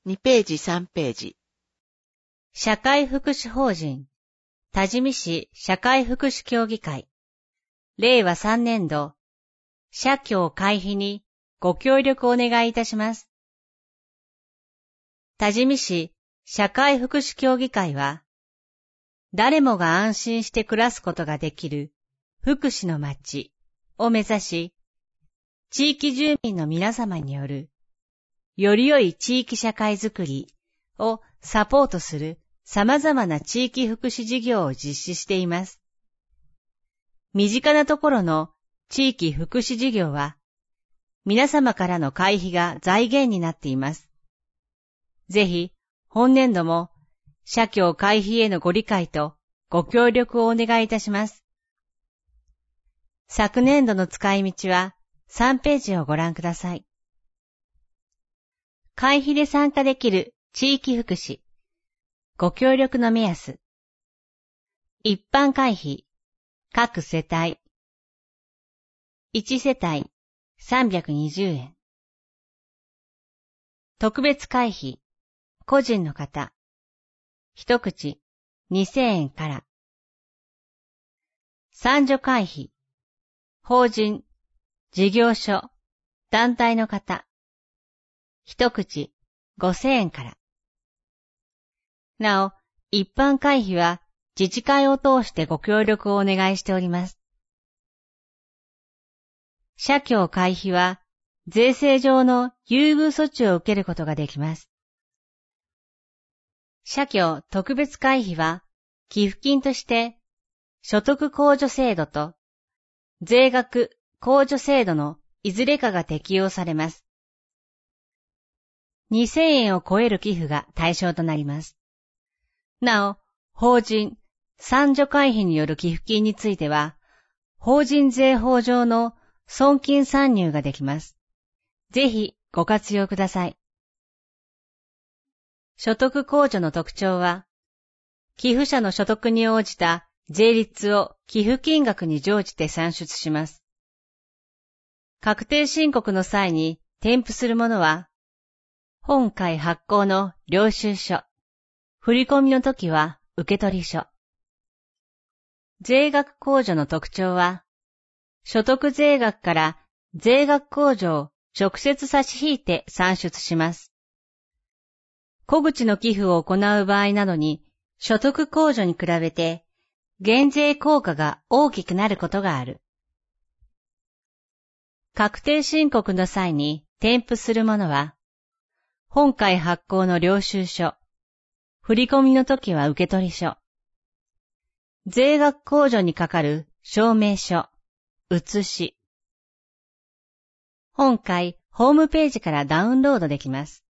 2ページ3ページ。 社会福祉法人多治見市社会福祉協議会令和3年度社協会費にご協力お願いいたします。多治見市社会福祉協議会は誰もが安心して暮らすことができる福祉の街を目指し、地域住民の皆様によるより良い地域社会づくりをサポートする様々な地域福祉事業を実施しています。身近なところの地域福祉事業は皆様からの会費が財源になっています。ぜひ本年度も社協会費へのご理解とご協力をお願いいたします。昨年度の使い道は3ページをご覧ください。会費で参加できる地域福祉、ご協力の目安。一般会費、各世帯。1世帯320円。特別会費、個人の方。一口2000円から。参助会費、法人、事業所、団体の方。一口5000円から。なお、一般会費は自治会を通してご協力をお願いしております。社協会費は税制上の優遇措置を受けることができます。社協特別会費は寄付金として所得控除制度と税額控除制度のいずれかが適用されます。2000円を超える寄付が対象となります。なお、法人、参助会費による寄付金については、法人税法上の損金算入ができます。ぜひご活用ください。所得控除の特徴は、寄付者の所得に応じた税率を寄付金額に乗じて算出します。確定申告の際に添付するものは、本会発行の領収書、振込の時は受取書。税額控除の特徴は、所得税額から税額控除を直接差し引いて算出します。小口の寄付を行う場合などに、所得控除に比べて、減税効果が大きくなることがある。確定申告の際に添付するものは、本会発行の領収書、振込の時は受取書、税額控除にかかる証明書、写し。本会ホームページからダウンロードできます。